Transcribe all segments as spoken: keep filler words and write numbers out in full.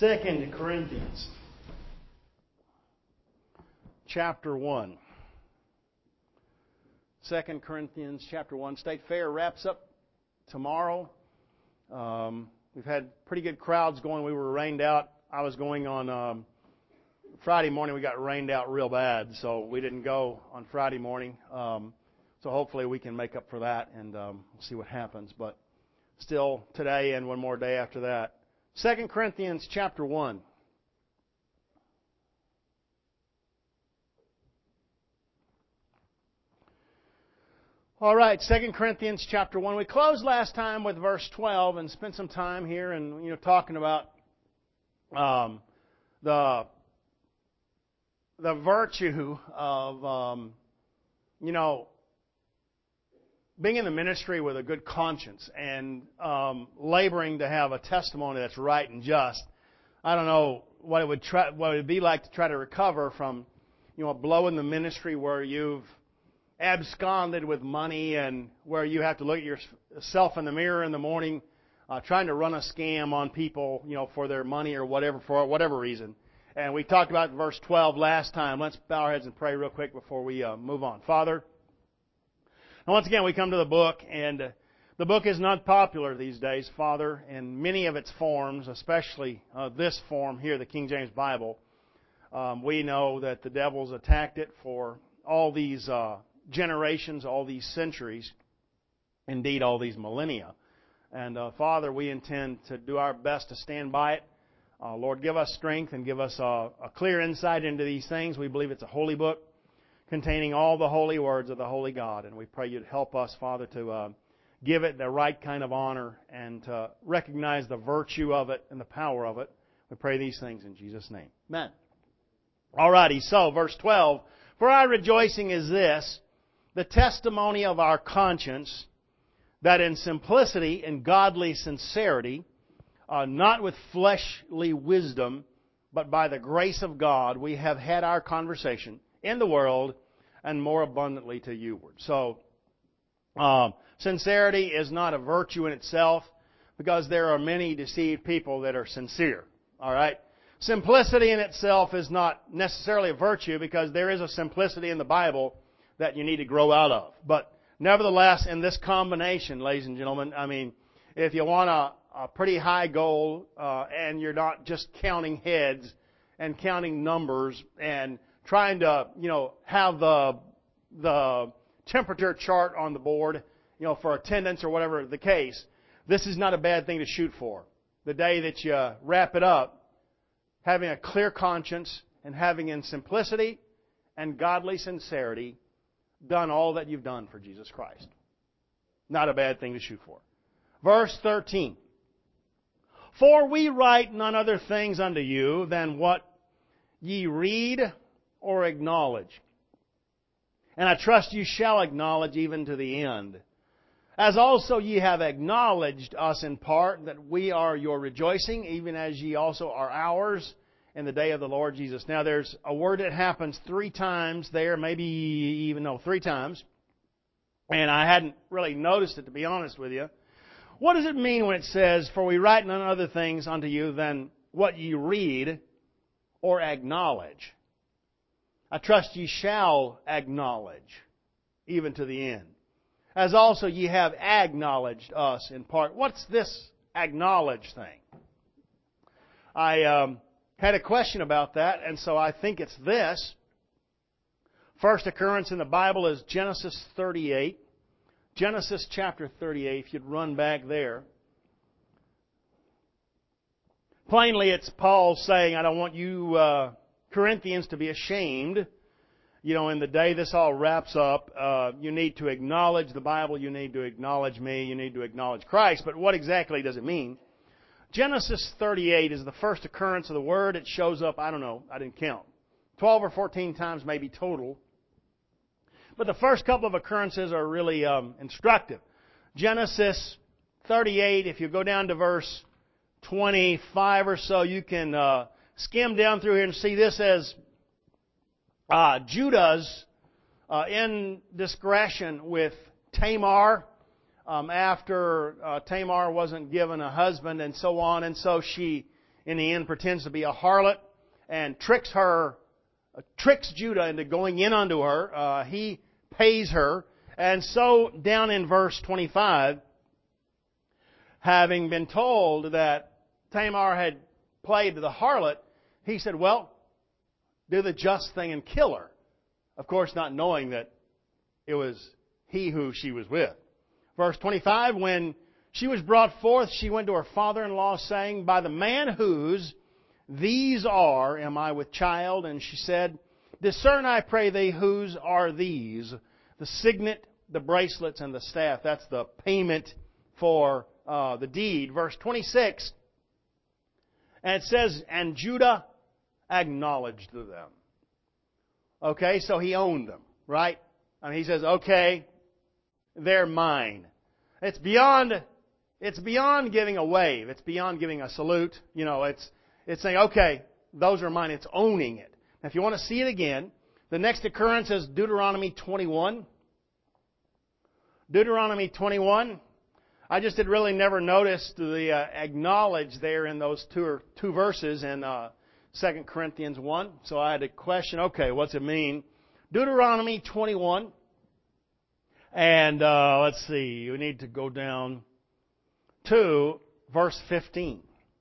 Second Corinthians chapter one. Second Corinthians chapter one. State Fair wraps up tomorrow. Um, we've had pretty good crowds going. We were rained out. I was going on um, Friday morning. We got rained out real bad, so we didn't go on Friday morning. Um, so hopefully we can make up for that, and um, we'll see what happens. But still today and one more day after that. Second Corinthians chapter one. All right, Second Corinthians chapter one. We closed last time with verse twelve and spent some time here and you know talking about um, the the virtue of um, you know being in the ministry with a good conscience and um, laboring to have a testimony that's right and just. I don't know what it would try, what it would be like to try to recover from you know a blow in the ministry where you've absconded with money and where you have to look at yourself in the mirror in the morning uh, trying to run a scam on people, you know, for their money or whatever, for whatever reason. And we talked about verse twelve last time. Let's bow our heads and pray real quick before we uh, move on. Father, and once again we come to the book, and uh, the book is not popular these days, Father, in many of its forms, especially uh, this form here, the King James Bible. Um, we know that the devil's attacked it for all these uh, generations, all these centuries, indeed all these millennia. And uh, Father, we intend to do our best to stand by it. Uh, Lord, give us strength and give us a, a clear insight into these things. We believe it's a holy book containing all the holy words of the holy God. And we pray you'd help us, Father, to uh, give it the right kind of honor and to recognize the virtue of it and the power of it. We pray these things in Jesus' name. Amen. Alrighty, so verse twelve. For our rejoicing is this, the testimony of our conscience, that in simplicity and godly sincerity, uh, not with fleshly wisdom, but by the grace of God, we have had our conversation in the world and more abundantly to youward. So, um, sincerity is not a virtue in itself because there are many deceived people that are sincere. All right? Simplicity in itself is not necessarily a virtue because there is a simplicity in the Bible that you need to grow out of. But nevertheless, in this combination, ladies and gentlemen, I mean, if you want a, a pretty high goal uh, and you're not just counting heads and counting numbers and trying to, you know, have the the temperature chart on the board, you know, for attendance or whatever the case, this is not a bad thing to shoot for. The day that you wrap it up, having a clear conscience and having in simplicity and godly sincerity done all that you've done for Jesus Christ. Not a bad thing to shoot for. Verse thirteen. For we write none other things unto you than what ye read or acknowledge. And I trust you shall acknowledge even to the end. As also ye have acknowledged us in part, that we are your rejoicing, even as ye also are ours in the day of the Lord Jesus. Now there's a word that happens three times there, maybe even, no, three times. And I hadn't really noticed it, to be honest with you. What does it mean when it says, for we write none other things unto you than what ye read or acknowledge? I trust ye shall acknowledge, even to the end. As also ye have acknowledged us in part. What's this acknowledge thing? I um, had a question about that, and so I think it's this. First occurrence in the Bible is Genesis thirty-eight. Genesis chapter thirty-eight, if you'd run back there. Plainly, it's Paul saying, I don't want you uh, Corinthians to be ashamed. You know, in the day this all wraps up, uh, you need to acknowledge the Bible, you need to acknowledge me, you need to acknowledge Christ. But what exactly does it mean? Genesis thirty-eight is the first occurrence of the word. It shows up, I don't know, I didn't count. twelve or fourteen times maybe total. But the first couple of occurrences are really um, instructive. Genesis thirty-eight, if you go down to verse twenty-five or so, you can uh, skim down through here and see this as uh, Judah's uh, indiscretion with Tamar um, after uh, Tamar wasn't given a husband and so on. And so she in the end pretends to be a harlot and tricks her, uh, tricks Judah into going in unto her. Uh, he pays her. And so down in verse twenty-five, having been told that Tamar had played the harlot, he said, well, do the just thing and kill her. Of course, not knowing that it was he who she was with. Verse twenty-five, when she was brought forth, she went to her father-in-law, saying, by the man whose these are, am I with child? And she said, discern, I pray thee, whose are these? The signet, the bracelets, and the staff. That's the payment for uh, the deed. Verse twenty-six, and it says, and Judah acknowledged them. Okay, so he owned them, right? I mean, he says, okay, they're mine. It's beyond, it's beyond giving a wave. It's beyond giving a salute. You know, it's, it's saying, okay, those are mine. It's owning it. Now, if you want to see it again, the next occurrence is Deuteronomy twenty-one. Deuteronomy twenty-one. I just had really never noticed the uh, acknowledge there in those two, or two verses in uh, Second Corinthians one. So I had to question, okay, what's it mean? Deuteronomy twenty-one. And uh, let's see, we need to go down to verse fifteen.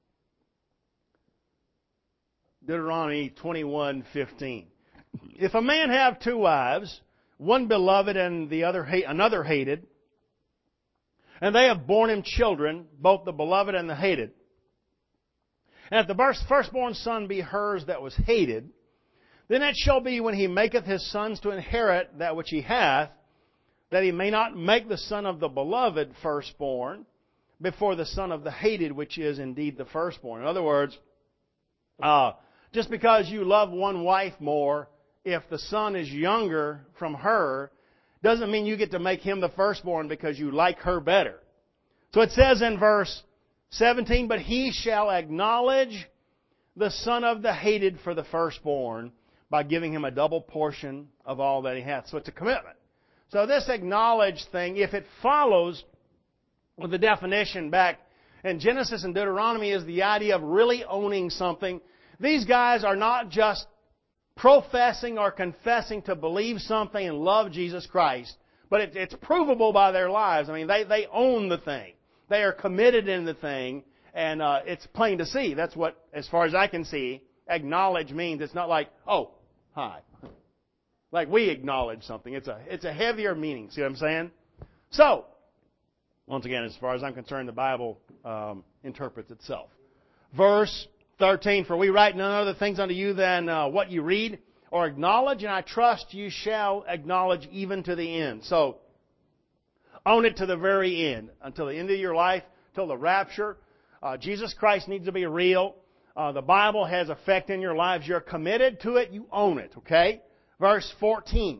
Deuteronomy twenty-one fifteen. If a man have two wives, one beloved and the other hate, another hated, and they have borne him children, both the beloved and the hated, and if the firstborn son be hers that was hated, then it shall be when he maketh his sons to inherit that which he hath, that he may not make the son of the beloved firstborn before the son of the hated, which is indeed the firstborn. In other words, uh, just because you love one wife more, if the son is younger from her, doesn't mean you get to make him the firstborn because you like her better. So it says in verse seventeen, but he shall acknowledge the son of the hated for the firstborn by giving him a double portion of all that he hath. So it's a commitment. So this acknowledge thing, if it follows with the definition back in Genesis and Deuteronomy, is the idea of really owning something. These guys are not just professing or confessing to believe something and love Jesus Christ, but it, it's provable by their lives. I mean, they, they own the thing. They are committed in the thing, and uh, it's plain to see. That's what, as far as I can see, acknowledge means. It's not like, oh, hi. Like we acknowledge something. It's a, it's a heavier meaning. See what I'm saying? So, once again, as far as I'm concerned, the Bible um, interprets itself. Verse thirteen, for we write none other things unto you than uh, what you read or acknowledge, and I trust you shall acknowledge even to the end. So, own it to the very end, until the end of your life, till the rapture. Uh, Jesus Christ needs to be real. Uh, the Bible has effect in your lives. You're committed to it. You own it, okay? Verse fourteen,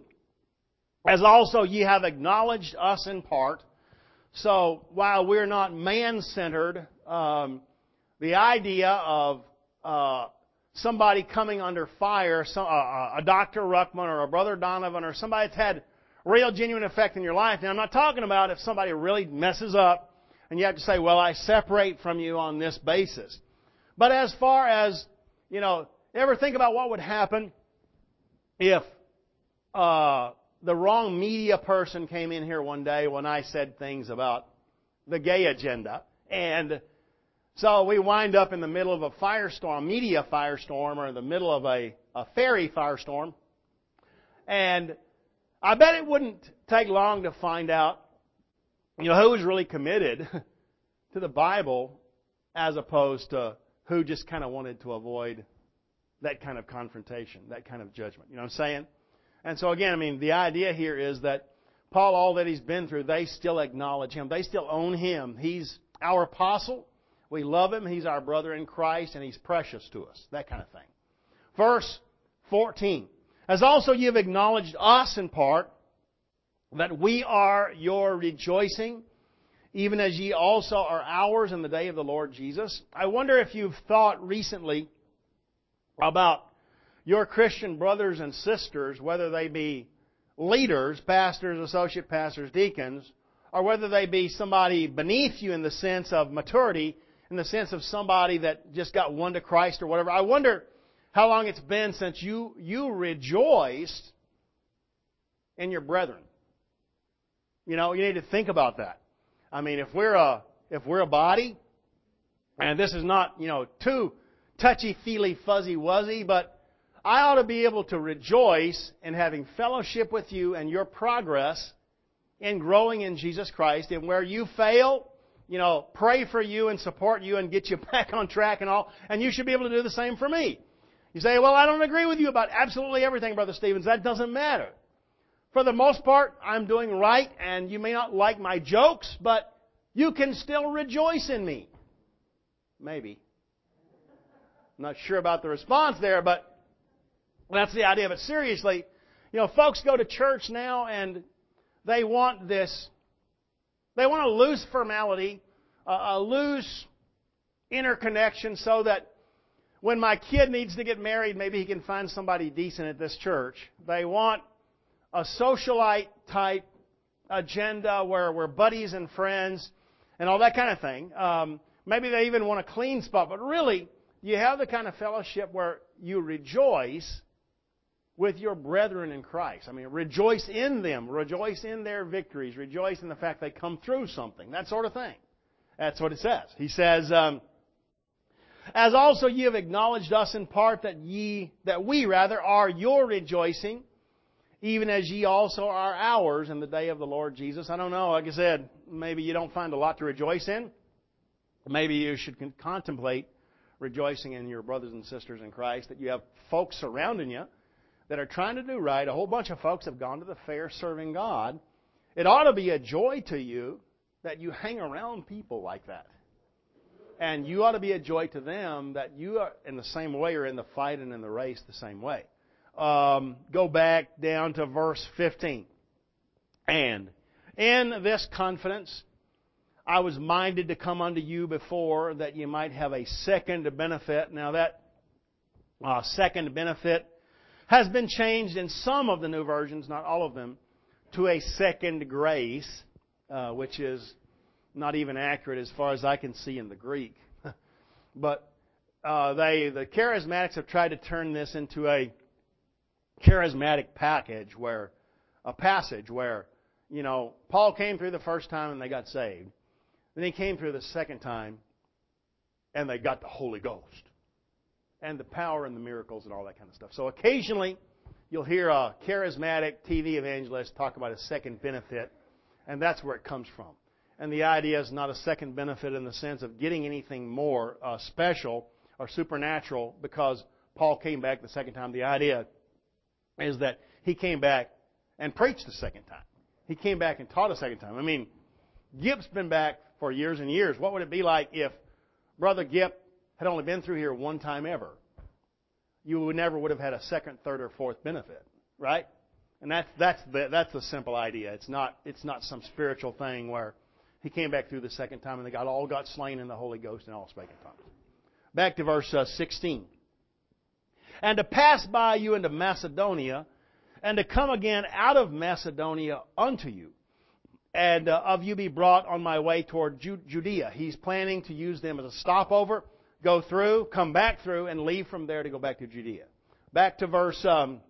as also ye have acknowledged us in part. So, while we're not man-centered, um, the idea of uh, somebody coming under fire, some, uh, a Doctor Ruckman or a Brother Donovan or somebody that's had real genuine effect in your life. Now, I'm not talking about if somebody really messes up and you have to say, well, I separate from you on this basis. But as far as, you know, ever think about what would happen if uh, the wrong media person came in here one day when I said things about the gay agenda, and so we wind up in the middle of a firestorm, media firestorm, or in the middle of a, a fairy firestorm. And I bet it wouldn't take long to find out, you know, who was really committed to the Bible as opposed to who just kind of wanted to avoid that kind of confrontation, that kind of judgment. You know what I'm saying? And so again, I mean, the idea here is that Paul, all that he's been through, they still acknowledge him. They still own him. He's our apostle. We love him. He's our brother in Christ, and he's precious to us. That kind of thing. Verse fourteen. As also ye have acknowledged us in part, that we are your rejoicing, even as ye also are ours in the day of the Lord Jesus. I wonder if you've thought recently about your Christian brothers and sisters, whether they be leaders, pastors, associate pastors, deacons, or whether they be somebody beneath you in the sense of maturity, in the sense of somebody that just got won to Christ or whatever. I wonder how long it's been since you, you rejoiced in your brethren. You know, you need to think about that. I mean, if we're a, if we're a body, and this is not, you know, too touchy-feely, fuzzy-wuzzy, but I ought to be able to rejoice in having fellowship with you and your progress in growing in Jesus Christ. And where you fail, you know, pray for you and support you and get you back on track and all. And you should be able to do the same for me. You say, well, I don't agree with you about absolutely everything, Brother Stevens. That doesn't matter. For the most part, I'm doing right, and you may not like my jokes, but you can still rejoice in me. Maybe. I'm not sure about the response there, but that's the idea. But seriously, you know, folks go to church now and they want this, they want a loose formality, a loose interconnection so that when my kid needs to get married, maybe he can find somebody decent at this church. They want a socialite type agenda where we're buddies and friends and all that kind of thing. Um, maybe they even want a clean spot, but really, you have the kind of fellowship where you rejoice with your brethren in Christ. I mean, rejoice in them. Rejoice in their victories. Rejoice in the fact they come through something. That sort of thing. That's what it says. He says, um, as also ye have acknowledged us in part that ye, that we rather are your rejoicing, even as ye also are ours in the day of the Lord Jesus. I don't know. Like I said, maybe you don't find a lot to rejoice in. Maybe you should con- contemplate rejoicing in your brothers and sisters in Christ, that you have folks surrounding you that are trying to do right. A whole bunch of folks have gone to the fair serving God. It ought to be a joy to you that you hang around people like that. And you ought to be a joy to them that you are in the same way or in the fight and in the race the same way. Um, go back down to verse fifteen. And in this confidence, I was minded to come unto you before that you might have a second benefit. Now that uh, second benefit has been changed in some of the new versions, not all of them, to a second grace, uh, which is not even accurate as far as I can see in the Greek. But uh, they, the charismatics have tried to turn this into a charismatic package where, a passage where, you know, Paul came through the first time and they got saved. Then he came through the second time and they got the Holy Ghost. And the power and the miracles and all that kind of stuff. So occasionally you'll hear a charismatic T V evangelist talk about a second benefit, and that's where it comes from. And the idea is not a second benefit in the sense of getting anything more uh, special or supernatural because Paul came back the second time. The idea is that he came back and preached the second time. He came back and taught a second time. I mean, Gip's been back for years and years. What would it be like if Brother Gip had only been through here one time ever? You would never would have had a second, third, or fourth benefit, right? And that's that's the that's the simple idea. It's not it's not some spiritual thing where he came back through the second time and they got all got slain in the Holy Ghost and all spake in tongues. Back to verse uh, sixteen. And to pass by you into Macedonia, and to come again out of Macedonia unto you, and uh, of you be brought on my way toward Judea. He's planning to use them as a stopover, go through, come back through, and leave from there to go back to Judea. Back to verse um,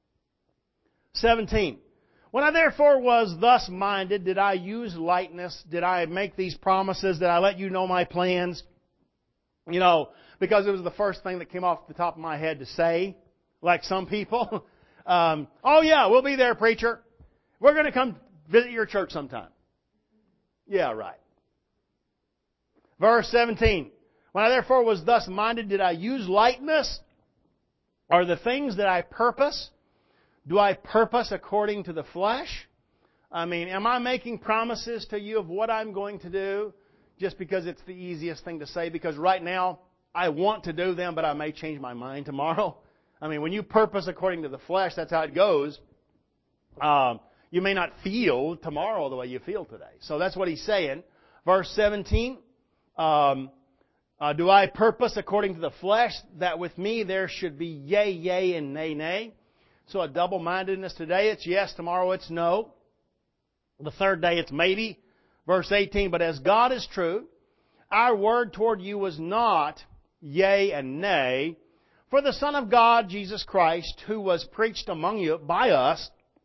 seventeen. When I therefore was thus minded, did I use lightness? Did I make these promises? Did I let you know my plans? You know, because it was the first thing that came off the top of my head to say, like some people. um, oh yeah, we'll be there, preacher. We're going to come visit your church sometime. Yeah, right. Verse seventeen. When I therefore was thus minded, did I use lightness? Are the things that I purpose? Do I purpose according to the flesh? I mean, am I making promises to you of what I'm going to do just because it's the easiest thing to say? Because right now, I want to do them, but I may change my mind tomorrow. I mean, when you purpose according to the flesh, that's how it goes. Um, you may not feel tomorrow the way you feel today. So that's what he's saying. Verse seventeen. Um, uh, do I purpose according to the flesh that with me there should be yea, yea, and nay, nay? So a double-mindedness today, it's yes. Tomorrow it's no. The third day it's maybe. Verse eighteen. But as God is true, our word toward you was not yea and nay, for the Son of God, Jesus Christ, who was preached among you by us,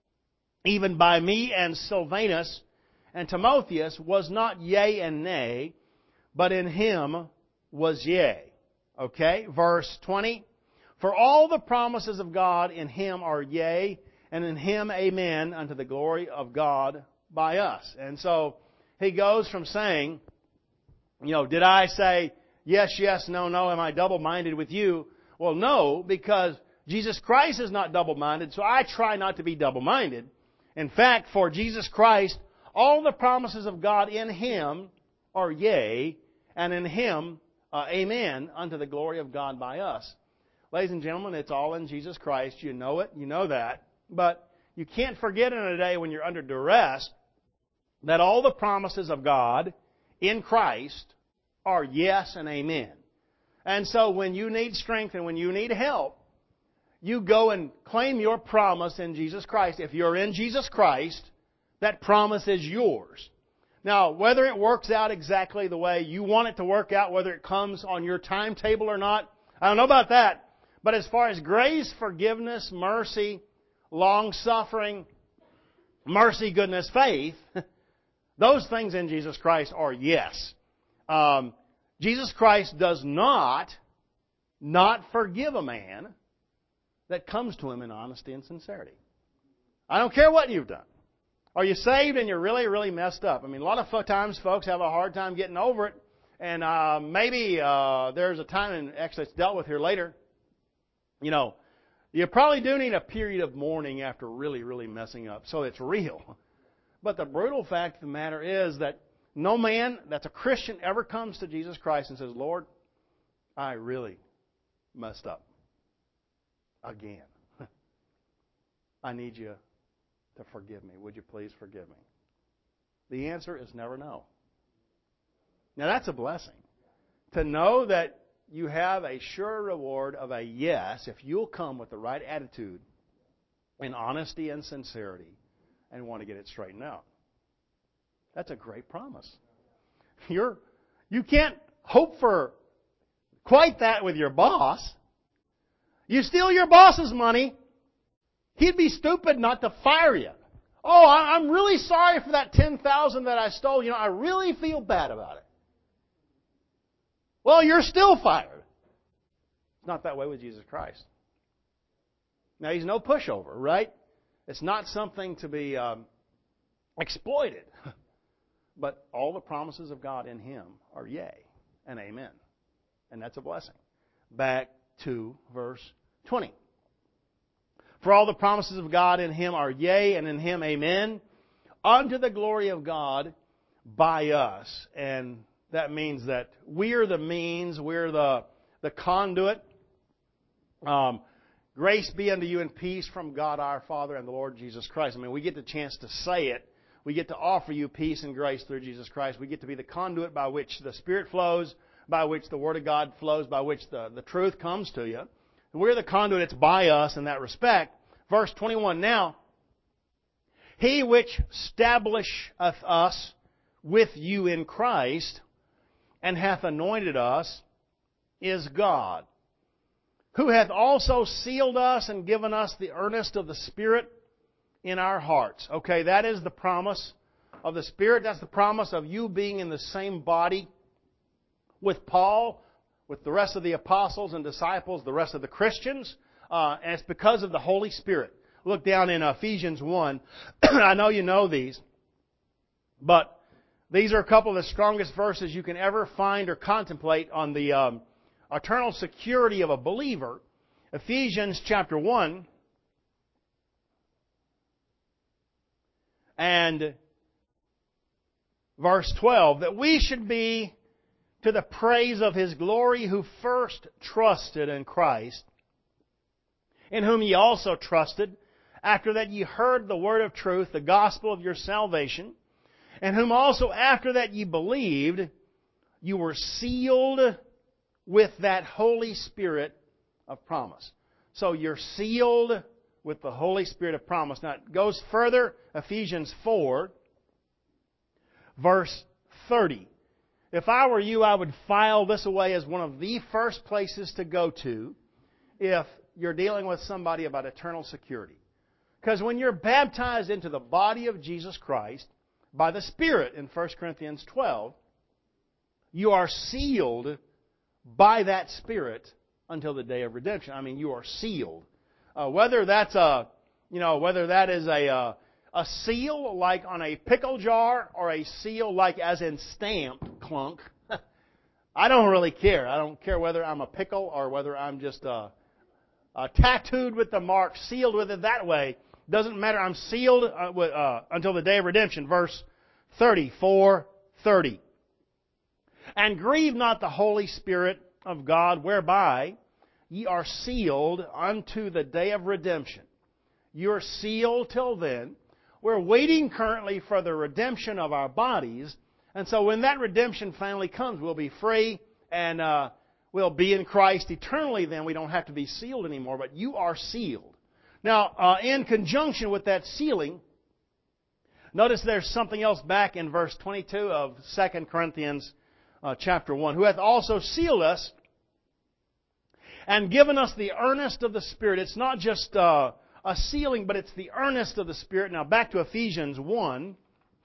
even by me and Silvanus and Timotheus, was not yea and nay, but in him was yea. Okay, verse twenty. For all the promises of God in him are yea, and in him amen, unto the glory of God by us. And so he goes from saying, you know, did I say yes, yes, no, no, am I double-minded with you? Well, no, because Jesus Christ is not double-minded, so I try not to be double-minded. In fact, for Jesus Christ, all the promises of God in him are yea, and in him, uh, amen, unto the glory of God by us. Ladies and gentlemen, it's all in Jesus Christ. You know it. You know that. But you can't forget in a day when you're under duress that all the promises of God in Christ are yes and amen. And so when you need strength and when you need help, you go and claim your promise in Jesus Christ. If you're in Jesus Christ, that promise is yours. Now, whether it works out exactly the way you want it to work out, whether it comes on your timetable or not, I don't know about that. But as far as grace, forgiveness, mercy, long-suffering, mercy, goodness, faith, those things in Jesus Christ are yes. Um, Jesus Christ does not not forgive a man that comes to him in honesty and sincerity. I don't care what you've done. Are you saved and you're really, really messed up? I mean, a lot of times folks have a hard time getting over it. And uh, maybe uh, there's a time, and actually it's dealt with here later, you know, you probably do need a period of mourning after really, really messing up. So it's real. But the brutal fact of the matter is that no man that's a Christian ever comes to Jesus Christ and says, Lord, I really messed up again. I need you to forgive me. Would you please forgive me? The answer is never no. Now that's a blessing. To know that you have a sure reward of a yes if you'll come with the right attitude in honesty and sincerity and want to get it straightened out. That's a great promise. You're, you can't hope for quite that with your boss. You steal your boss's money, he'd be stupid not to fire you. Oh, I'm really sorry for that ten thousand dollars that I stole. You know, I really feel bad about it. Well, you're still fired. It's not that way with Jesus Christ. Now, He's no pushover, right? It's not something to be um, exploited. But all the promises of God in Him are yea and amen. And that's a blessing. Back to verse twenty. For all the promises of God in Him are yea, and in Him amen, unto the glory of God by us. And that means that we're the means, we're the, the conduit. Um, grace be unto you and peace from God our Father and the Lord Jesus Christ. I mean, we get the chance to say it. We get to offer you peace and grace through Jesus Christ. We get to be the conduit by which the Spirit flows, by which the Word of God flows, by which the, the truth comes to you. We're the conduit. It's by us in that respect. Verse twenty-one, now, He which establisheth us with you in Christ, and hath anointed us, is God, who hath also sealed us and given us the earnest of the Spirit in our hearts. Okay, that is the promise of the Spirit. That's the promise of you being in the same body with Paul, with the rest of the apostles and disciples, the rest of the Christians. Uh, and it's because of the Holy Spirit. Look down in Ephesians one. I know you know these, but these are a couple of the strongest verses you can ever find or contemplate on the um, eternal security of a believer. Ephesians chapter one and verse twelve, that we should be to the praise of His glory, who first trusted in Christ, in whom ye also trusted, after that ye heard the word of truth, the gospel of your salvation, and whom also after that ye believed, you were sealed with that Holy Spirit of promise. So you're sealed with the Holy Spirit of promise. Now it goes further, Ephesians four, verse thirty. if I were you, I would file this away as one of the first places to go to if you're dealing with somebody about eternal security. Because when you're baptized into the body of Jesus Christ by the Spirit in First Corinthians twelve, you are sealed by that Spirit until the day of redemption. I mean, you are sealed. Uh, whether that's a, you know, whether that is a uh, a seal like on a pickle jar or a seal like as in stamped clunk, I don't really care. I don't care whether I'm a pickle or whether I'm just uh, uh, tattooed with the mark, sealed with it that way. Doesn't matter. I'm sealed uh, with, uh, until the day of redemption. Verse thirty-four thirty. And grieve not the Holy Spirit of God, whereby ye are sealed unto the day of redemption. You're sealed till then. We're waiting currently for the redemption of our bodies. And so when that redemption finally comes, we'll be free and uh, we'll be in Christ eternally then. We don't have to be sealed anymore, but you are sealed. Now, uh, in conjunction with that sealing, notice there's something else back in verse twenty-two of Second Corinthians uh, chapter one. Who hath also sealed us and given us the earnest of the Spirit. It's not just uh, a sealing, but it's the earnest of the Spirit. Now back to Ephesians one.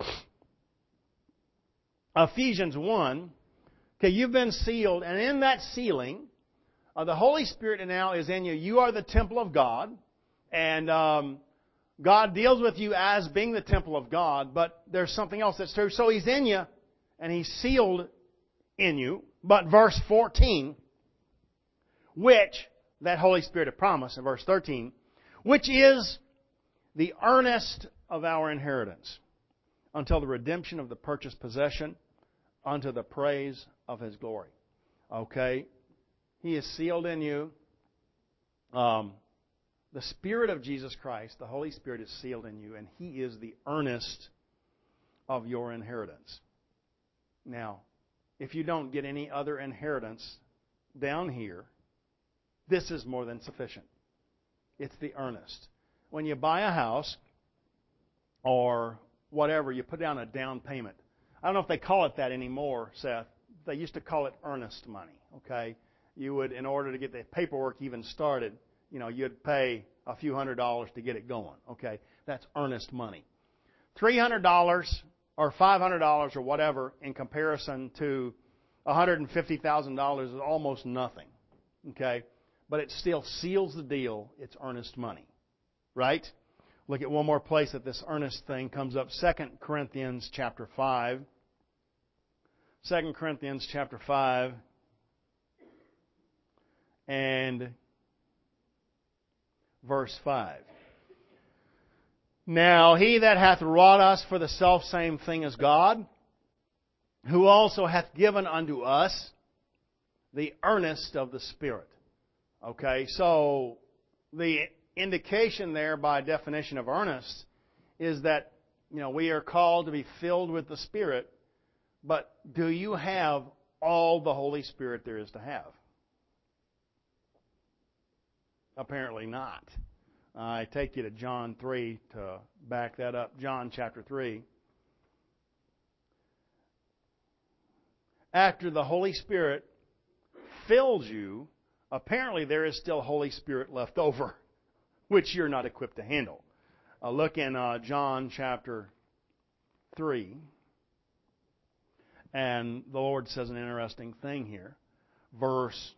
Ephesians one. Okay, you've been sealed, and in that sealing, uh, the Holy Spirit now is in you. You are the temple of God, and um, God deals with you as being the temple of God, but there's something else that's true. So He's in you, and He's sealed in you. But verse fourteen, which, that Holy Spirit of promise in verse thirteen, which is the earnest of our inheritance, until the redemption of the purchased possession, unto the praise of His glory. Okay? He is sealed in you. Um, the Spirit of Jesus Christ, the Holy Spirit, is sealed in you, and He is the earnest of your inheritance. Now, if you don't get any other inheritance down here, this is more than sufficient. It's the earnest. When you buy a house or whatever, you put down a down payment. I don't know if they call it that anymore, Seth. They used to call it earnest money, okay? You would, in order to get the paperwork even started, you know, you'd pay a few hundred dollars to get it going, okay? That's earnest money. three hundred dollars or five hundred dollars or whatever in comparison to one hundred fifty thousand dollars is almost nothing, okay? But it still seals the deal. It's earnest money, right? Look at one more place that this earnest thing comes up. Second Corinthians chapter five. Second Corinthians chapter five. And verse five. Now he that hath wrought us for the selfsame thing as God, who also hath given unto us the earnest of the Spirit. Okay, so the indication there by definition of earnest is that, you know, we are called to be filled with the Spirit, but do you have all the Holy Spirit there is to have? Apparently not. I take you to John three to back that up. John chapter three. After the Holy Spirit fills you, apparently there is still Holy Spirit left over, which you're not equipped to handle. Uh, look in uh, John chapter three. And the Lord says an interesting thing here. Verse,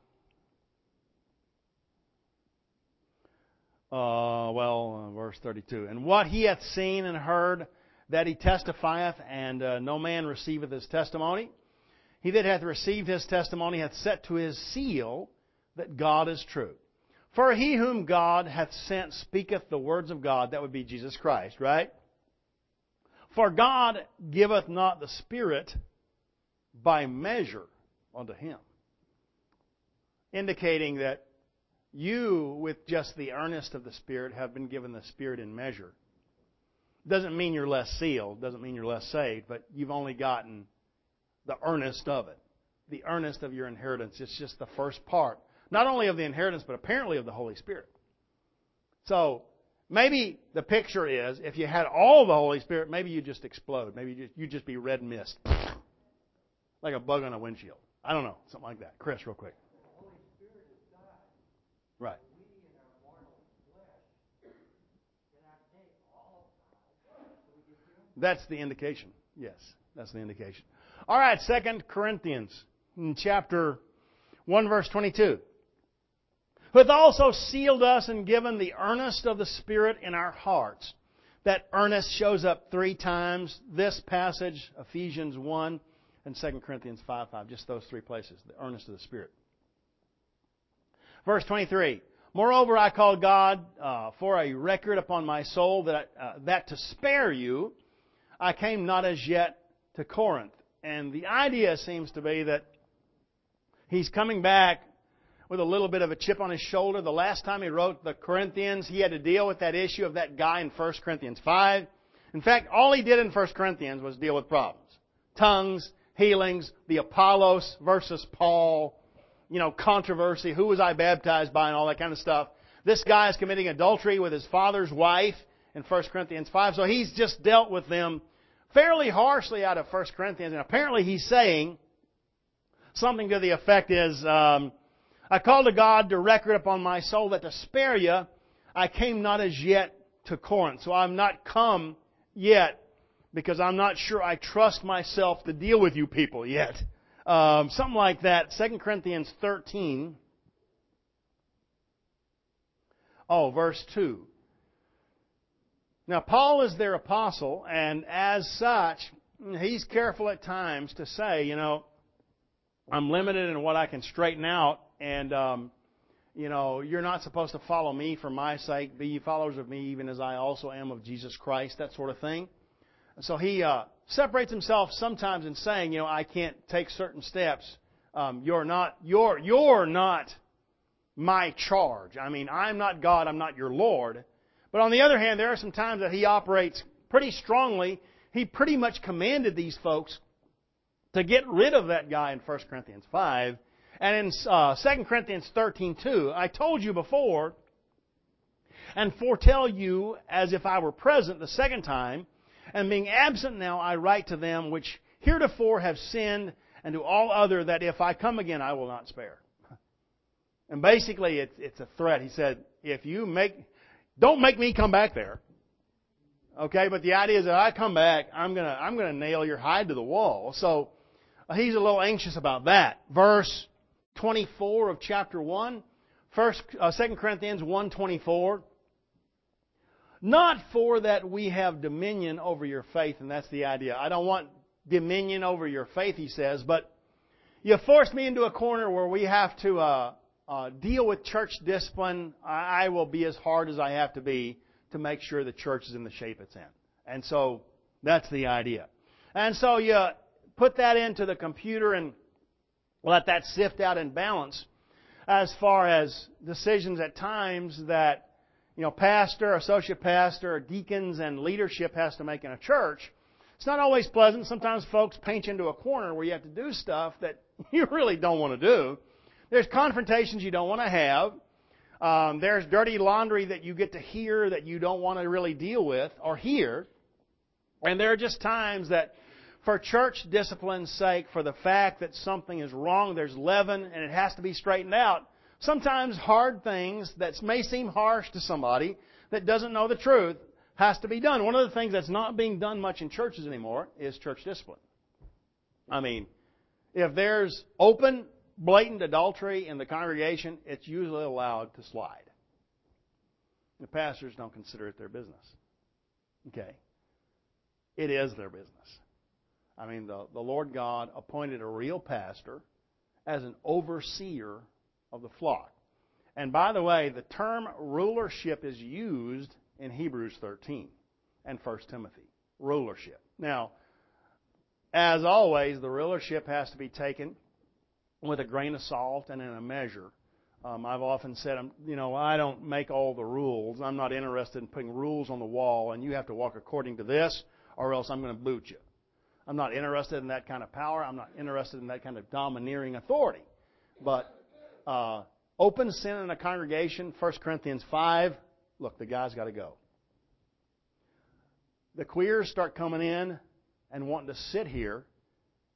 uh, well, uh, verse thirty-two. And what he hath seen and heard, that he testifieth, and uh, no man receiveth his testimony. He that hath received his testimony hath set to his seal that God is true. For he whom God hath sent speaketh the words of God. That would be Jesus Christ, right? For God giveth not the Spirit by measure unto him. Indicating that you, with just the earnest of the Spirit, have been given the Spirit in measure. Doesn't mean you're less sealed. Doesn't mean you're less saved. But you've only gotten the earnest of it. The earnest of your inheritance. It's just the first part. Not only of the inheritance, but apparently of the Holy Spirit. So, maybe the picture is, if you had all the Holy Spirit, maybe you'd just explode. Maybe you'd just, you'd just be red mist. like a bug on a windshield. I don't know, something like that. Chris, real quick. The Holy Spirit is God. Right. We in our mortal flesh cannot take all of God, so we get human. That's the indication. Yes, that's the indication. All right, Second Corinthians, in chapter one, verse twenty-two. Who hath also sealed us and given the earnest of the Spirit in our hearts. That earnest shows up three times. This passage, Ephesians one, and Second Corinthians five five. Just those three places. The earnest of the Spirit. Verse twenty-three. Moreover, I call God uh, for a record upon my soul that, uh, that to spare you, I came not as yet to Corinth. And the idea seems to be that he's coming back with a little bit of a chip on his shoulder. The last time he wrote the Corinthians, he had to deal with that issue of that guy in First Corinthians five. In fact, all he did in First Corinthians was deal with problems. Tongues, healings, the Apollos versus Paul, you know, controversy, who was I baptized by, and all that kind of stuff. This guy is committing adultery with his father's wife in First Corinthians five, so he's just dealt with them fairly harshly out of First Corinthians, and apparently he's saying something to the effect is, um, I call to God to record upon my soul that to spare you, I came not as yet to Corinth. So I'm not come yet because I'm not sure I trust myself to deal with you people yet. Um, something like that. Second Corinthians thirteen. Oh, verse two. Now, Paul is their apostle, and as such, he's careful at times to say, you know, I'm limited in what I can straighten out, and, um, you know, you're not supposed to follow me for my sake. Be ye followers of me, even as I also am of Jesus Christ, that sort of thing. So he uh, separates himself sometimes in saying, you know, I can't take certain steps. Um, you're not, you're, you're not my charge. I mean, I'm not God, I'm not your Lord. But on the other hand, there are some times that he operates pretty strongly. He pretty much commanded these folks to get rid of that guy in First Corinthians five. And in uh, Second Corinthians thirteen two, I told you before, and foretell you as if I were present the second time, and being absent now I write to them which heretofore have sinned, and to all other that if I come again I will not spare. And basically it's, it's a threat. He said, if you make... Don't make me come back there. Okay, but the idea is that I come back, I'm gonna I'm gonna nail your hide to the wall. So uh, he's a little anxious about that. Verse twenty-four of chapter one, First uh, Second Corinthians one twenty-four. Not for that we have dominion over your faith, and that's the idea. I don't want dominion over your faith, he says, but you forced me into a corner where we have to. Uh, Uh, deal with church discipline. I, I will be as hard as I have to be to make sure the church is in the shape it's in. And so that's the idea. And so you put that into the computer and let that sift out and balance as far as decisions at times that, you know, pastor, associate pastor, deacons, and leadership has to make in a church. It's not always pleasant. Sometimes folks paint you into a corner where you have to do stuff that you really don't want to do. There's confrontations you don't want to have. Um, there's dirty laundry that you get to hear that you don't want to really deal with or hear. And there are just times that for church discipline's sake, for the fact that something is wrong, there's leaven and it has to be straightened out. Sometimes hard things that may seem harsh to somebody that doesn't know the truth has to be done. One of the things that's not being done much in churches anymore is church discipline. I mean, if there's open blatant adultery in the congregation, it's usually allowed to slide. The pastors don't consider it their business. Okay? It is their business. I mean, the, the Lord God appointed a real pastor as an overseer of the flock. And by the way, the term rulership is used in Hebrews thirteen and First Timothy. Rulership. Now, as always, the rulership has to be taken with a grain of salt and in a measure. Um, I've often said, you know, I don't make all the rules. I'm not interested in putting rules on the wall and you have to walk according to this or else I'm going to boot you. I'm not interested in that kind of power. I'm not interested in that kind of domineering authority. But uh, open sin in a congregation, First Corinthians five, look, the guy's got to go. The queers start coming in and wanting to sit here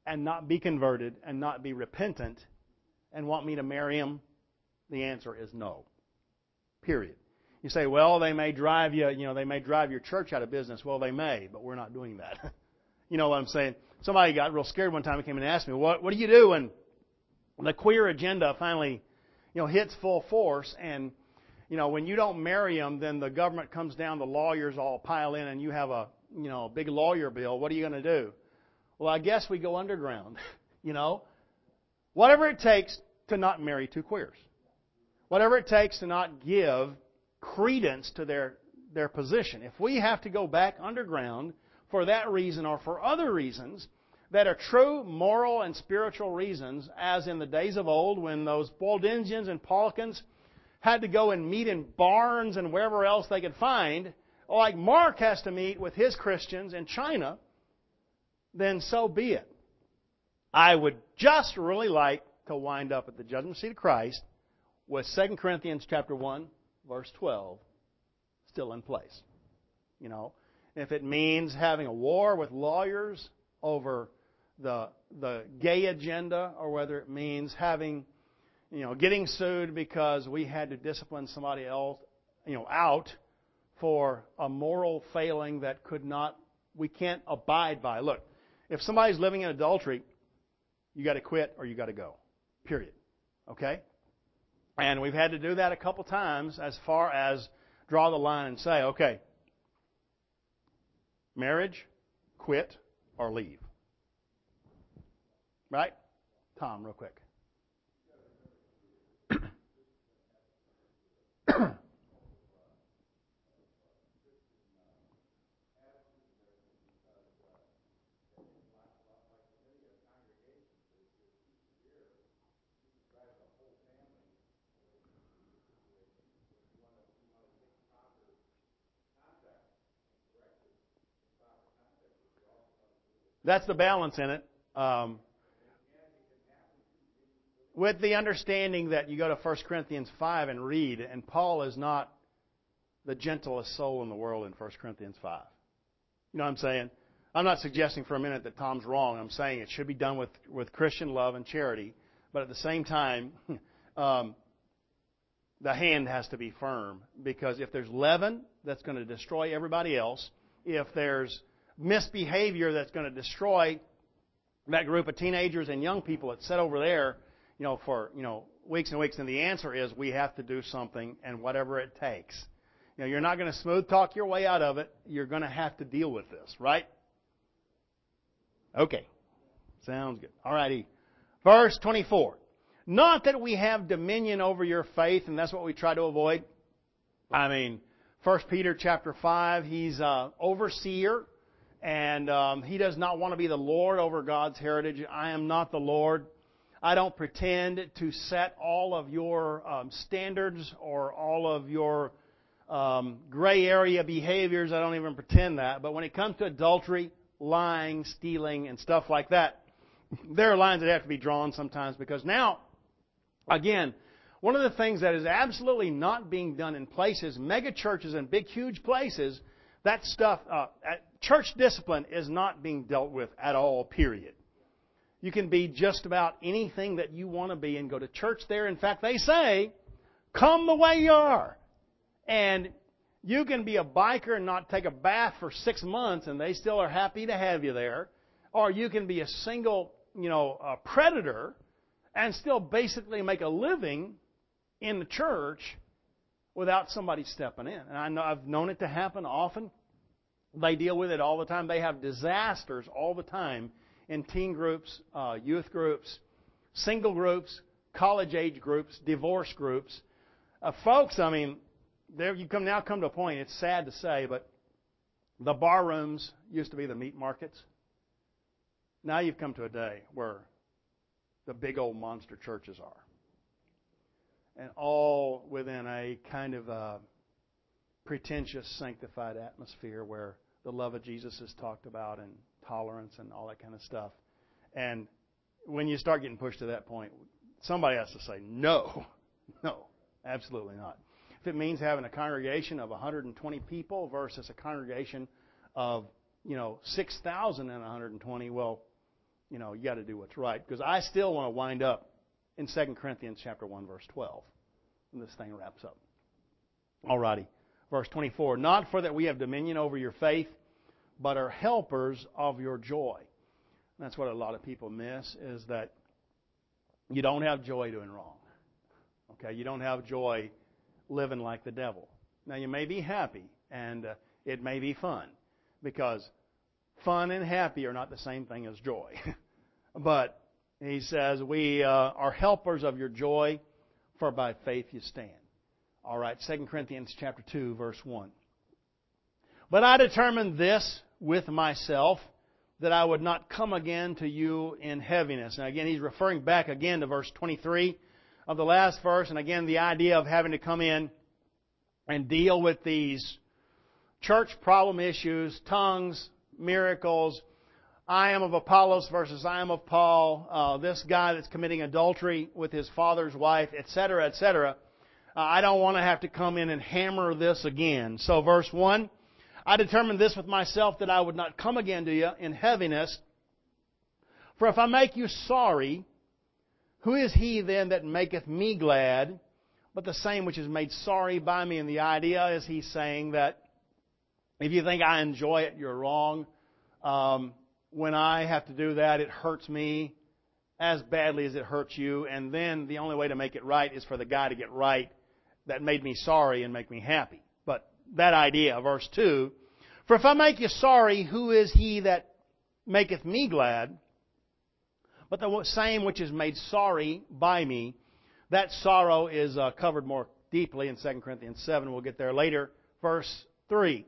and not be converted and not be repentant and want me to marry him? The answer is no. Period. You say, well, they may drive you, you know, they may drive your church out of business. Well, they may, but we're not doing that. You know what I'm saying? Somebody got real scared one time and came and asked me, what, what do you do when the queer agenda finally, you know, hits full force, and, you know, when you don't marry them, then the government comes down, the lawyers all pile in, and you have a, you know, big lawyer bill. What are you going to do? Well, I guess we go underground, you know. Whatever it takes to not marry two queers. Whatever it takes to not give credence to their, their position. If we have to go back underground for that reason or for other reasons that are true moral and spiritual reasons, as in the days of old when those Waldensians and Paulkins had to go and meet in barns and wherever else they could find, like Mark has to meet with his Christians in China, then so be it. I would just really like to wind up at the judgment seat of Christ with Second Corinthians chapter one, verse twelve, still in place. You know, if it means having a war with lawyers over the the gay agenda, or whether it means having, you know, getting sued because we had to discipline somebody else, you know, out for a moral failing that could not, we can't abide by. Look, if somebody's living in adultery, you got to quit or you got to go. Period. Okay? And we've had to do that a couple times as far as draw the line and say, okay, marriage, quit, or leave. Right? Tom, real quick. That's the balance in it. Um, with the understanding that you go to First Corinthians five and read, and Paul is not the gentlest soul in the world in First Corinthians five. You know what I'm saying? I'm not suggesting for a minute that Tom's wrong. I'm saying it should be done with, with Christian love and charity. But at the same time, um, the hand has to be firm. Because if there's leaven that's going to destroy everybody else, if there's misbehavior that's going to destroy that group of teenagers and young people that sit over there, you know, for, you know, weeks and weeks, and the answer is we have to do something, and whatever it takes. You know, you're not going to smooth talk your way out of it. You're going to have to deal with this, right? Okay. Sounds good. All righty. Verse twenty-four. Not that we have dominion over your faith, and that's what we try to avoid. I mean, First Peter chapter five, he's uh, overseer. And um, he does not want to be the Lord over God's heritage. I am not the Lord. I don't pretend to set all of your um, standards or all of your um, gray area behaviors. I don't even pretend that. But when it comes to adultery, lying, stealing, and stuff like that, there are lines that have to be drawn sometimes, because now, again, one of the things that is absolutely not being done in places, mega churches and big, huge places, that stuff, uh, church discipline is not being dealt with at all, period. You can be just about anything that you want to be and go to church there. In fact, they say, come the way you are. And you can be a biker and not take a bath for six months and they still are happy to have you there. Or you can be a single, you know, a predator and still basically make a living in the church without somebody stepping in. And I know I've known it to happen often. They deal with it all the time. They have disasters all the time in teen groups, uh, youth groups, single groups, college age groups, divorce groups. Uh, folks, I mean, there you come now come to a point, it's sad to say, but the bar rooms used to be the meat markets. Now you've come to a day where the big old monster churches are. And all within a kind of a pretentious, sanctified atmosphere where the love of Jesus is talked about and tolerance and all that kind of stuff. And when you start getting pushed to that point, somebody has to say, no, no, absolutely not. If it means having a congregation of one hundred twenty people versus a congregation of, you know, six thousand and one hundred twenty, well, you know, you got to do what's right. Because I still want to wind up in Second Corinthians chapter one, verse twelve. And this thing wraps up. Alrighty. Verse twenty-four. Not for that we have dominion over your faith, but are helpers of your joy. And that's what a lot of people miss, is that you don't have joy doing wrong. Okay? You don't have joy living like the devil. Now, you may be happy, and uh, it may be fun, because fun and happy are not the same thing as joy. But he says, we uh, are helpers of your joy, for by faith you stand. All right, Second Corinthians chapter two, verse one. But I determined this with myself, that I would not come again to you in heaviness. Now again, he's referring back again to verse twenty-three of the last verse, and again the idea of having to come in and deal with these church problem issues, tongues, miracles, I am of Apollos versus I am of Paul, uh, this guy that's committing adultery with his father's wife, et cetera, et cetera. Uh, I don't want to have to come in and hammer this again. So verse one, I determined this with myself, that I would not come again to you in heaviness. For if I make you sorry, who is he then that maketh me glad, but the same which is made sorry by me? And the idea is he's saying that if you think I enjoy it, you're wrong. Um, when I have to do that, it hurts me as badly as it hurts you. And then the only way to make it right is for the guy to get right that made me sorry and make me happy. But that idea, verse two, for if I make you sorry, who is he that maketh me glad? But the same which is made sorry by me. That sorrow is uh, covered more deeply in Second Corinthians seven. We'll get there later. Verse three.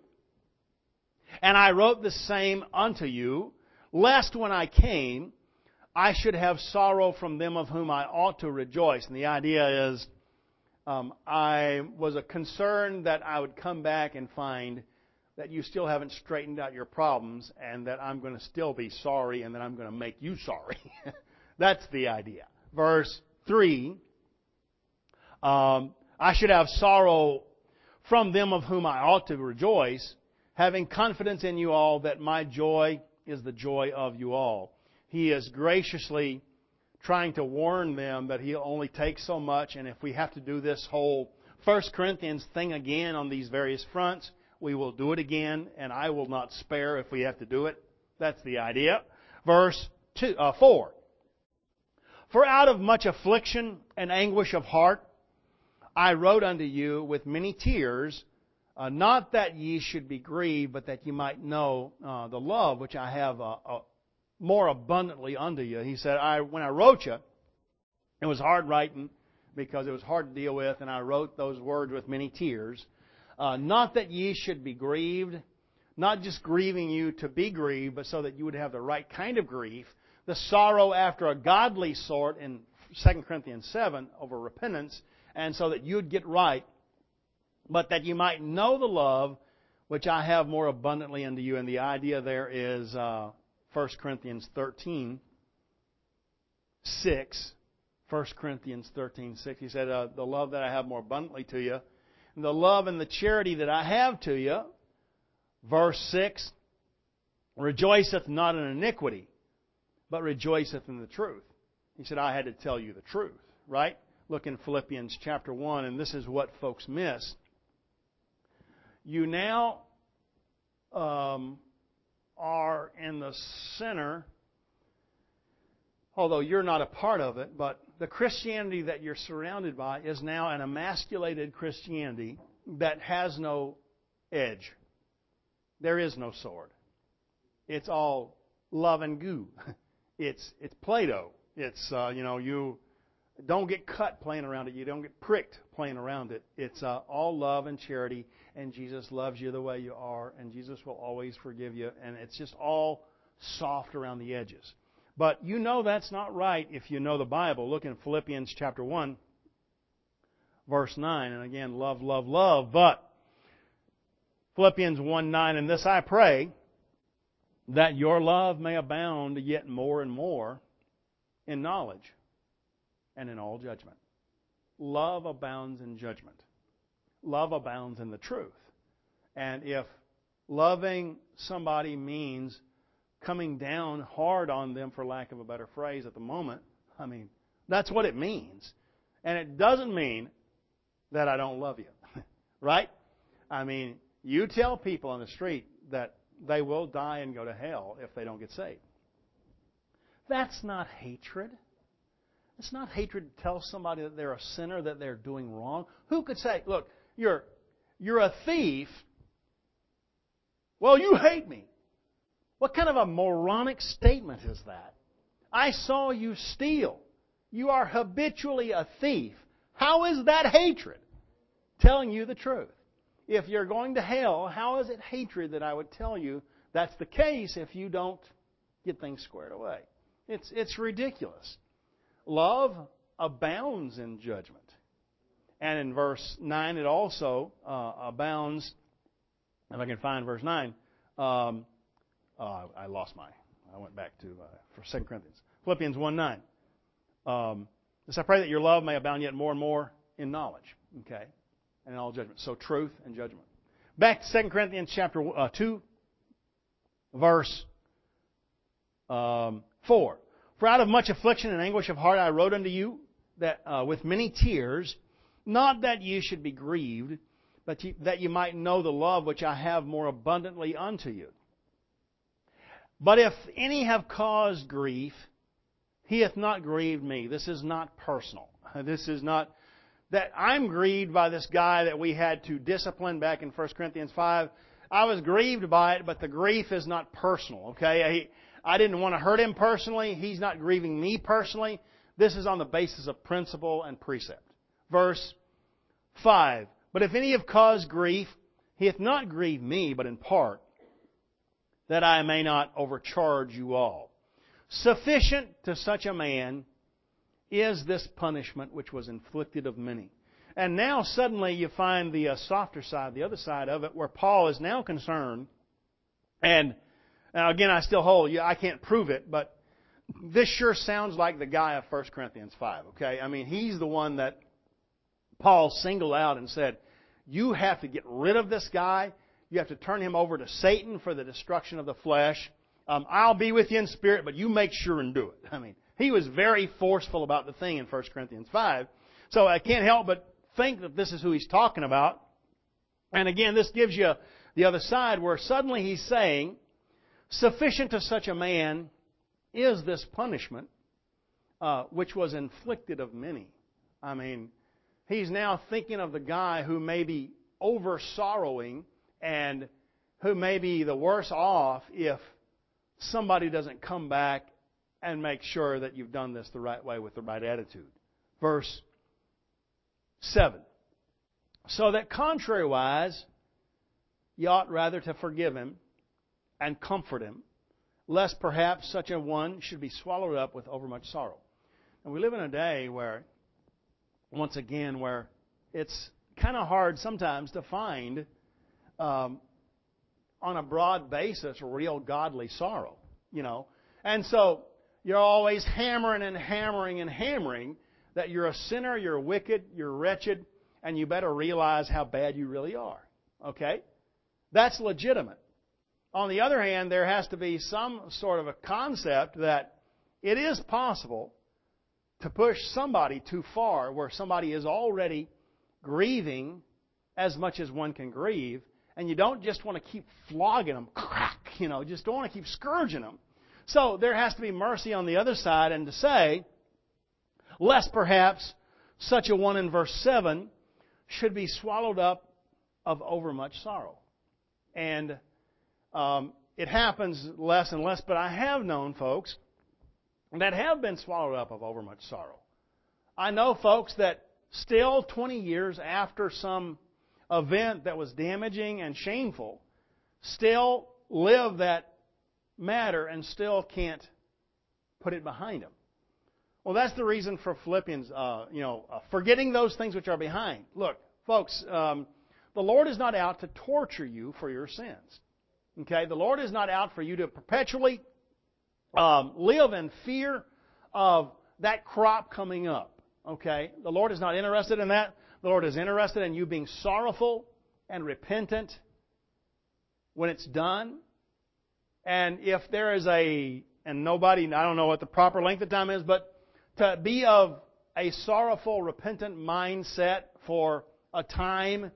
And I wrote the same unto you, lest when I came, I should have sorrow from them of whom I ought to rejoice. And the idea is, um, I was a concern that I would come back and find that you still haven't straightened out your problems, and that I'm going to still be sorry, and that I'm going to make you sorry. That's the idea. Verse three. Um, I should have sorrow from them of whom I ought to rejoice, having confidence in you all that my joy is the joy of you all. He is graciously trying to warn them that He'll only take so much, and if we have to do this whole First Corinthians thing again on these various fronts, we will do it again, and I will not spare if we have to do it. That's the idea. Verse two, uh, four. For out of much affliction and anguish of heart, I wrote unto you with many tears, uh, not that ye should be grieved, but that ye might know uh, the love which I have uh, uh, more abundantly unto you. He said, I when I wrote you, it was hard writing because it was hard to deal with, and I wrote those words with many tears. Uh, not that ye should be grieved, not just grieving you to be grieved, but so that you would have the right kind of grief, the sorrow after a godly sort in Second Corinthians seven over repentance, and so that you'd get right, but that you might know the love which I have more abundantly unto you. And the idea there is uh, First Corinthians thirteen six. First Corinthians thirteen six. He said, uh, the love that I have more abundantly to you, and the love and the charity that I have to you. Verse six, rejoiceth not in iniquity, but rejoiceth in the truth. He said, I had to tell you the truth, right? Look in Philippians chapter one, and this is what folks miss. You now um, are in the center, although you're not a part of it, but the Christianity that you're surrounded by is now an emasculated Christianity that has no edge. There is no sword. It's all love and goo. It's it's Play-Doh. It's, uh, you know, you don't get cut playing around it. You don't get pricked playing around it. It's uh, all love and charity, and Jesus loves you the way you are, and Jesus will always forgive you, and it's just all soft around the edges. But you know that's not right if you know the Bible. Look in Philippians chapter one, verse nine, and again, love, love, love. But Philippians one nine, and this I pray, that your love may abound yet more and more in knowledge and in all judgment. Love abounds in judgment. Love abounds in the truth. And if loving somebody means coming down hard on them, for lack of a better phrase, at the moment. I mean, that's what it means. And it doesn't mean that I don't love you. Right? I mean, you tell people on the street that they will die and go to hell if they don't get saved. That's not hatred. It's not hatred to tell somebody that they're a sinner, that they're doing wrong. Who could say, look, you're, you're a thief. Well, you hate me. What kind of a moronic statement is that? I saw you steal. You are habitually a thief. How is that hatred? Telling you the truth. If you're going to hell, how is it hatred that I would tell you that's the case if you don't get things squared away? It's, it's ridiculous. Love abounds in judgment. And in verse nine, it also uh, abounds. If I can find verse nine. Um, uh, I lost my... I went back to uh, for Second Corinthians. Philippians one nine. Um, this I pray that your love may abound yet more and more in knowledge. Okay? And in all judgment. So truth and judgment. Back to Second Corinthians chapter uh, two, verse um, four. For out of much affliction and anguish of heart I wrote unto you that uh, with many tears, not that you should be grieved, but you, that you might know the love which I have more abundantly unto you. But if any have caused grief, he hath not grieved me. This is not personal. This is not that I'm grieved by this guy that we had to discipline back in First Corinthians five. I was grieved by it, but the grief is not personal. Okay, I, I didn't want to hurt him personally. He's not grieving me personally. This is on the basis of principle and precept. Verse five. But if any have caused grief, he hath not grieved me, but in part, that I may not overcharge you all. Sufficient to such a man is this punishment which was inflicted of many. And now suddenly you find the uh, softer side, the other side of it, where Paul is now concerned. And now again, I still hold, yeah, I can't prove it, but this sure sounds like the guy of First Corinthians five, okay? I mean, he's the one that Paul singled out and said, you have to get rid of this guy. You have to turn him over to Satan for the destruction of the flesh. Um, I'll be with you in spirit, but you make sure and do it. I mean, he was very forceful about the thing in First Corinthians five. So I can't help but think that this is who he's talking about. And again, this gives you the other side where suddenly he's saying, sufficient to such a man is this punishment, uh, which was inflicted of many. I mean, he's now thinking of the guy who may be over-sorrowing and who may be the worse off if somebody doesn't come back and make sure that you've done this the right way with the right attitude. Verse seven. So that contrariwise, ye ought rather to forgive him and comfort him, lest perhaps such a one should be swallowed up with overmuch sorrow. And we live in a day where, once again, where it's kind of hard sometimes to find um, on a broad basis real godly sorrow, you know. And so you're always hammering and hammering and hammering that you're a sinner, you're wicked, you're wretched, and you better realize how bad you really are. Okay? That's legitimate. On the other hand, there has to be some sort of a concept that it is possible to push somebody too far where somebody is already grieving as much as one can grieve, and you don't just want to keep flogging them, crack, you know, just don't want to keep scourging them. So there has to be mercy on the other side, and to say, lest perhaps such a one in verse seven should be swallowed up of overmuch sorrow. And um, it happens less and less, but I have known folks that have been swallowed up of overmuch sorrow. I know folks that still twenty years after some event that was damaging and shameful, still live that matter and still can't put it behind them. Well, that's the reason for Philippians, uh, you know, uh, forgetting those things which are behind. Look, folks, um, the Lord is not out to torture you for your sins. Okay? The Lord is not out for you to perpetually um, live in fear of that crop coming up. Okay? The Lord is not interested in that. The Lord is interested in you being sorrowful and repentant when it's done, And if there is a, and nobody, I don't know what the proper length of time is, but to be of a sorrowful, repentant mindset for a time,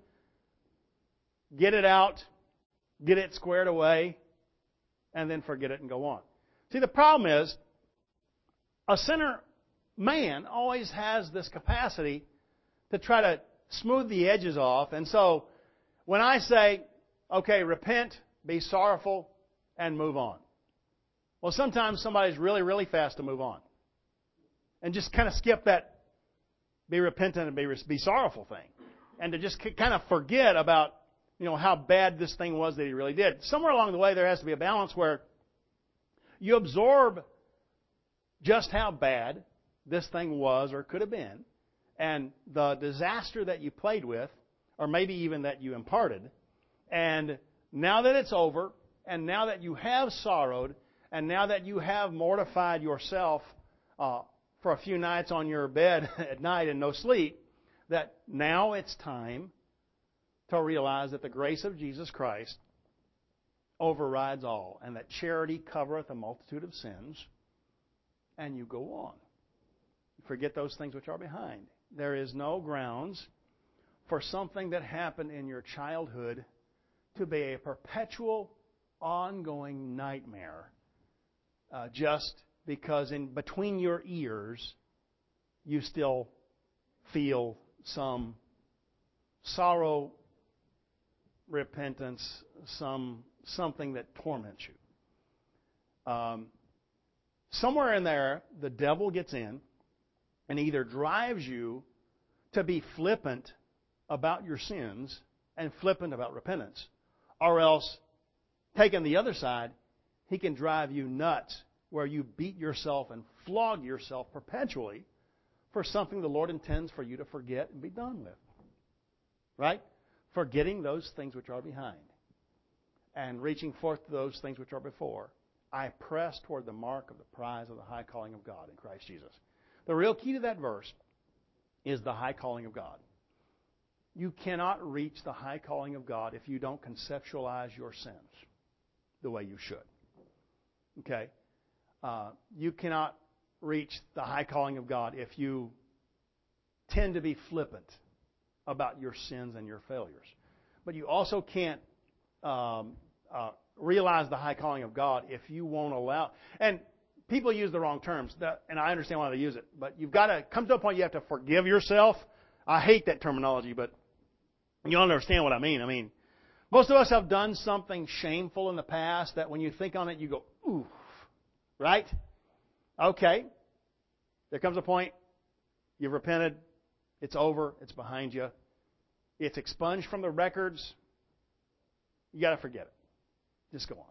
get it out, get it squared away, and then forget it and go on. See, the problem is, a sinner man always has this capacity to try to smooth the edges off. And so, when I say, okay, repent, be sorrowful, and move on. Well, sometimes somebody's really, really fast to move on. And just kind of skip that be repentant and be, be sorrowful thing. And to just kind of forget about, you know, how bad this thing was that he really did. Somewhere along the way, there has to be a balance where you absorb just how bad this thing was or could have been, and the disaster that you played with, or maybe even that you imparted. And now that it's over, and now that you have sorrowed, and now that you have mortified yourself uh, for a few nights on your bed at night and no sleep, that now it's time to realize that the grace of Jesus Christ overrides all, and that charity covereth a multitude of sins, and you go on. Forget those things which are behind. There is no grounds for something that happened in your childhood to be a perpetual, ongoing nightmare uh, just because in between your ears you still feel some sorrow, repentance, some something that torments you. Um, somewhere in there, the devil gets in and either drives you to be flippant about your sins and flippant about repentance, or else, taking the other side, he can drive you nuts where you beat yourself and flog yourself perpetually for something the Lord intends for you to forget and be done with. Right? Forgetting those things which are behind and reaching forth to those things which are before. I press toward the mark of the prize of the high calling of God in Christ Jesus. The real key to that verse is the high calling of God. You cannot reach the high calling of God if you don't conceptualize your sins the way you should. Okay? Uh, you cannot reach the high calling of God if you tend to be flippant about your sins and your failures. But you also can't um, uh, realize the high calling of God if you won't allow... And people use the wrong terms, that, and I understand why they use it. But you've got to come to a point you have to forgive yourself. I hate that terminology, but you understand what I mean. I mean, most of us have done something shameful in the past that when you think on it, you go, oof. Right? Okay. There comes a point, you've repented, it's over, it's behind you, it's expunged from the records. You got to forget it. Just go on.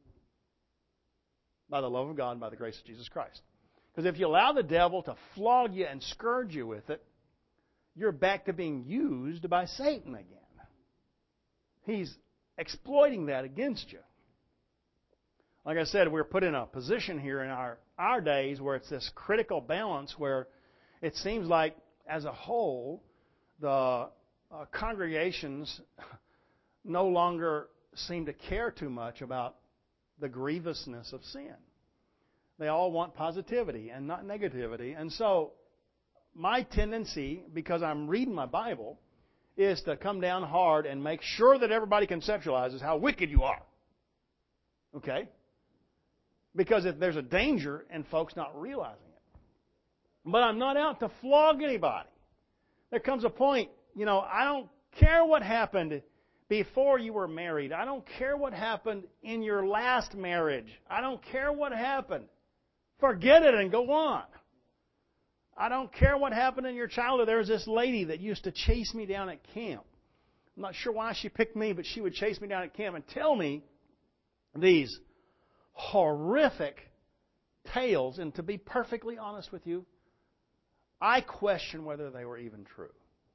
By the love of God and by the grace of Jesus Christ. Because if you allow the devil to flog you and scourge you with it, you're back to being used by Satan again. He's exploiting that against you. Like I said, we're put in a position here in our, our days where it's this critical balance where it seems like, as a whole, the uh, congregations no longer seem to care too much about the grievousness of sin. They all want positivity and not negativity. And so, my tendency, because I'm reading my Bible, is to come down hard and make sure that everybody conceptualizes how wicked you are. Okay? Because if there's a danger in folks not realizing it. But I'm not out to flog anybody. There comes a point, you know, I don't care what happened before you were married. I don't care what happened in your last marriage. I don't care what happened. Forget it and go on. I don't care what happened in your childhood. There was this lady that used to chase me down at camp. I'm not sure why she picked me, but she would chase me down at camp and tell me these horrific tales. And to be perfectly honest with you, I question whether they were even true.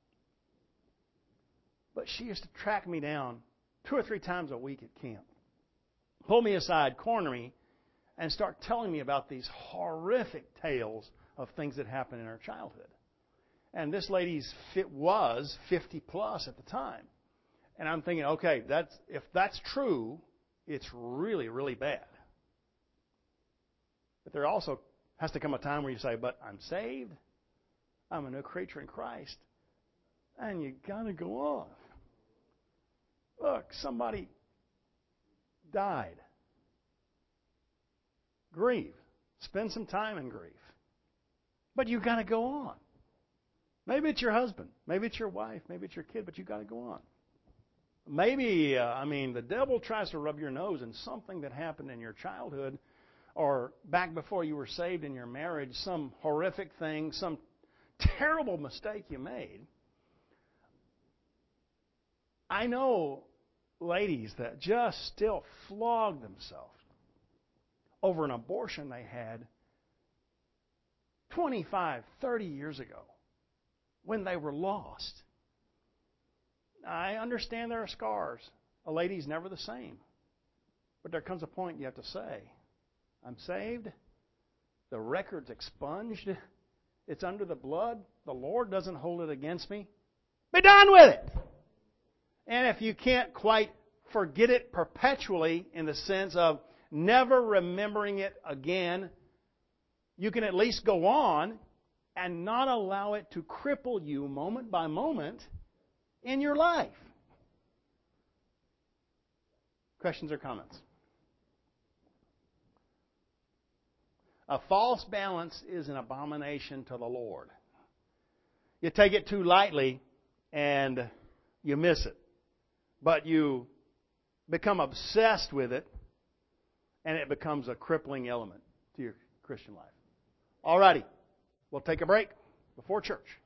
But she used to track me down two or three times a week at camp, pull me aside, corner me, and start telling me about these horrific tales of things that happened in her childhood. And this lady's fit was fifty plus at the time. And I'm thinking, okay, that's if that's true, it's really, really bad. But there also has to come a time where you say, but I'm saved. I'm a new creature in Christ. And you got to go on. Look, somebody died. Grieve. Spend some time in grief. But you got to go on. Maybe it's your husband. Maybe it's your wife. Maybe it's your kid. But you got to go on. Maybe, uh, I mean, the devil tries to rub your nose in something that happened in your childhood or back before you were saved in your marriage, some horrific thing, some terrible mistake you made. I know ladies that just still flog themselves over an abortion they had twenty-five, thirty years ago when they were lost. I understand there are scars. A lady's never the same. But there comes a point you have to say, I'm saved. The record's expunged. It's under the blood. The Lord doesn't hold it against me. Be done with it. And if you can't quite forget it perpetually in the sense of never remembering it again, you can at least go on and not allow it to cripple you moment by moment in your life. Questions or comments? A false balance is an abomination to the Lord. You take it too lightly and you miss it. But you become obsessed with it and it becomes a crippling element to your Christian life. All righty. We'll take a break before church.